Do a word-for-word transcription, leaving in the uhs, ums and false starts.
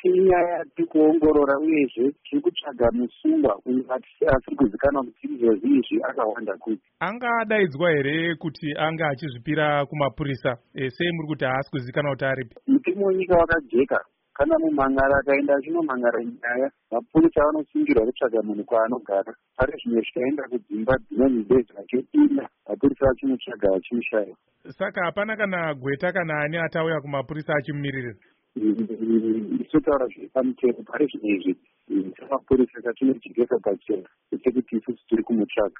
kuti inyaya yatiri kuongorora uyezve tiri kutsvaga musungwa uyo asiri kuzikanwa kuti izvozvi izvi akawanda kuti anga adaidzwa here kuti anga achizvipira kumapurisa e, sei muri kuti haasi kuzikanwa kuti aripi? mutemo wenyika wakajeka. Kana mumhangara akaenda achinomhangara nyaya, mapurisa vanosungirwa kutsvaga munhu kwaanogara. Pari zvimwe zvikaenda kudzimba dzinonzi dzezvake ina, mapurisa achimutsvaga achimushaya. Saka hapana kana gweta kana ani atauya kumapurisa achimumirira? Isotaura zviri pamutemo pari zvimwe izvi semapurisa katinojekesa pachena sekuti isusu tiri kumutsvaga.